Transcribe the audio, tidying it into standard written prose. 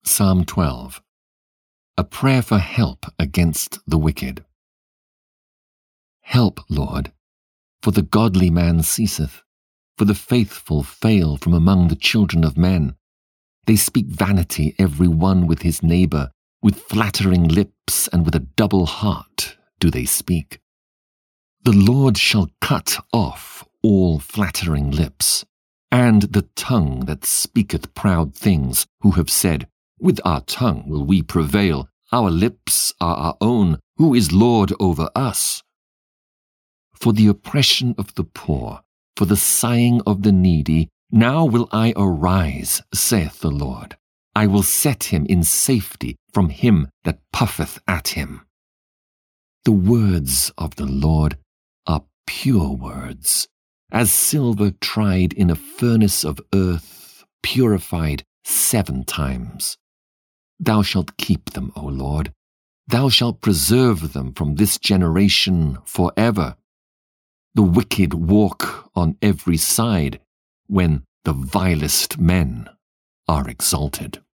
Psalm 12. A prayer for help against the wicked. Help, Lord, for the godly man ceaseth, for the faithful fail from among the children of men. They speak vanity every one with his neighbour, with flattering lips and with a double heart do they speak. The Lord shall cut off all flattering lips, and the tongue that speaketh proud things, who have said, With our tongue will we prevail, our lips are our own, who is Lord over us? For the oppression of the poor, for the sighing of the needy, now will I arise, saith the Lord. I will set him in safety from him that puffeth at him. The words of the Lord are pure words, as silver tried in a furnace of earth, purified 7 times. Thou shalt keep them, O Lord. Thou shalt preserve them from this generation forever. The wicked walk on every side when the vilest men are exalted.